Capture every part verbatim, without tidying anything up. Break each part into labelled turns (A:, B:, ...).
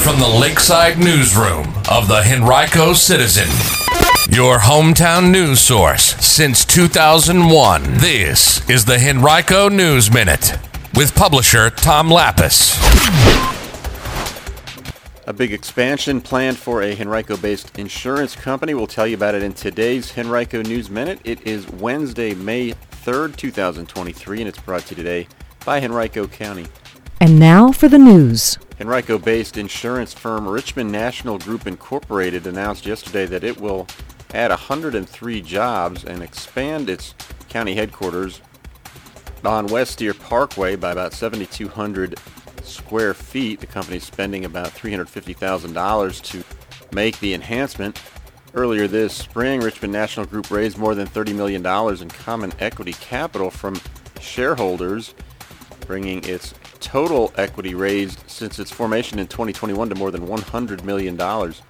A: from the Lakeside Newsroom of the Henrico Citizen, your hometown news source since two thousand one. This is the Henrico News Minute with publisher Tom Lappas.
B: A big expansion planned for a Henrico-based insurance company. We'll tell you about it in today's Henrico News Minute. It is Wednesday, May third, twenty twenty-three, and it's brought to you today by Henrico County.
C: And now for the news.
B: Henrico-based insurance firm Richmond National Group Incorporated announced yesterday that it will add one hundred three jobs and expand its county headquarters on West Deer Parkway by about seven thousand two hundred square feet. The company's spending about three hundred fifty thousand dollars to make the enhancement. Earlier this spring, Richmond National Group raised more than thirty million dollars in common equity capital from shareholders, bringing its total equity raised since its formation in twenty twenty-one to more than one hundred million dollars.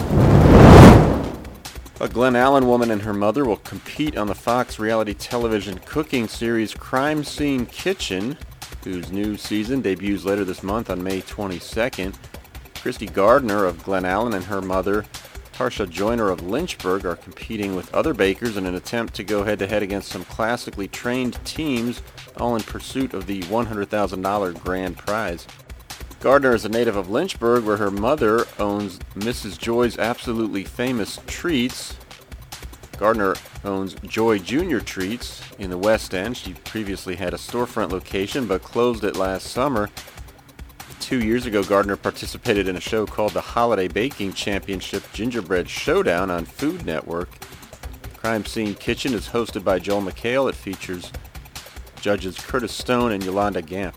B: A Glen Allen woman and her mother will compete on the Fox reality television cooking series Crime Scene Kitchen, whose new season debuts later this month on May twenty-second. Christy Gardner of Glen Allen and her mother, Tarsha Joyner of Lynchburg, are competing with other bakers in an attempt to go head-to-head against some classically trained teams, all in pursuit of the one hundred thousand dollars grand prize. Gardner is a native of Lynchburg, where her mother owns Missus Joy's Absolutely Famous Treats. Gardner owns Joy Junior Treats in the West End. She previously had a storefront location but closed it last summer. Two years ago, Gardner participated in a show called the Holiday Baking Championship Gingerbread Showdown on Food Network. Crime Scene Kitchen is hosted by Joel McHale. It features judges Curtis Stone and Yolanda Gamp.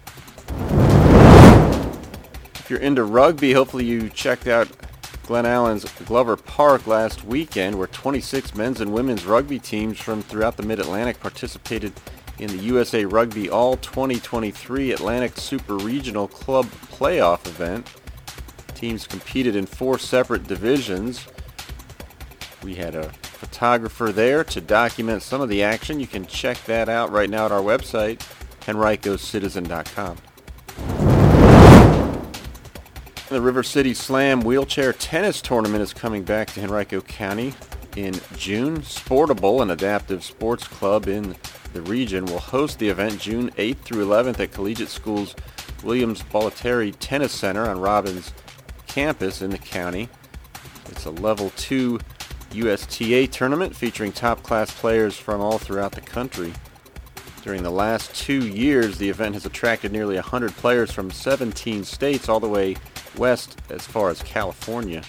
B: If you're into rugby, hopefully you checked out Glen Allen's Glover Park last weekend, where twenty-six men's and women's rugby teams from throughout the Mid-Atlantic participated in the U S A Rugby All twenty twenty-three Atlantic Super Regional Club Playoff event. Teams competed in four separate divisions. We had a photographer there to document some of the action. You can check that out right now at our website, henrico citizen dot com. The River City Slam Wheelchair Tennis Tournament is coming back to Henrico County in June. Sportable, an adaptive sports club in the region, will host the event June eighth through eleventh at Collegiate School's Williams Bollettieri Tennis Center on Robbins campus in the county. It's a level two U S T A tournament featuring top-class players from all throughout the country. During the last two years, the event has attracted nearly one hundred players from seventeen states all the way west as far as California.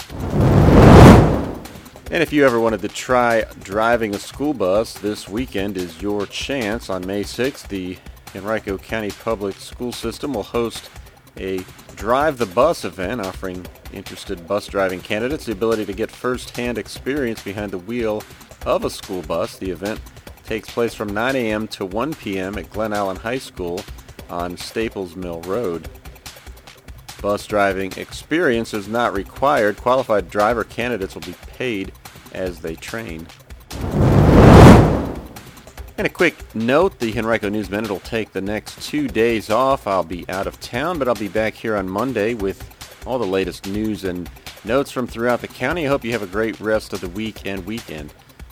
B: And if you ever wanted to try driving a school bus, this weekend is your chance. On May sixth, the Henrico County Public School System will host a Drive the Bus event, offering interested bus driving candidates the ability to get first-hand experience behind the wheel of a school bus. The event takes place from nine a.m. to one p.m. at Glen Allen High School on Staples Mill Road. Bus driving experience is not required. Qualified driver candidates will be paid as they train. And a quick note, the Henrico News Minute will take the next two days off. I'll be out of town, but I'll be back here on Monday with all the latest news and notes from throughout the county. I hope you have a great rest of the week and weekend.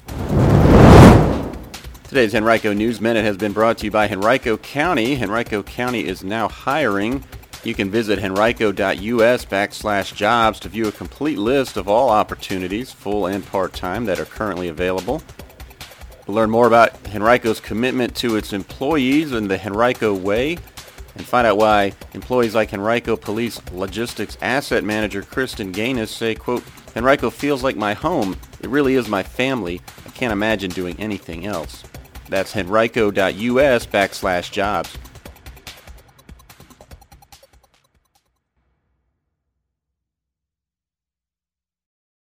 B: Today's Henrico News Minute has been brought to you by Henrico County. Henrico County is now hiring. You can visit henrico.us backslash jobs to view a complete list of all opportunities, full and part-time, that are currently available. To learn more about Henrico's commitment to its employees and the Henrico Way, and find out why employees like Henrico Police Logistics Asset Manager Kristen Gaines say, quote, "Henrico feels like my home. It really is my family. I can't imagine doing anything else." That's henrico.us backslash jobs.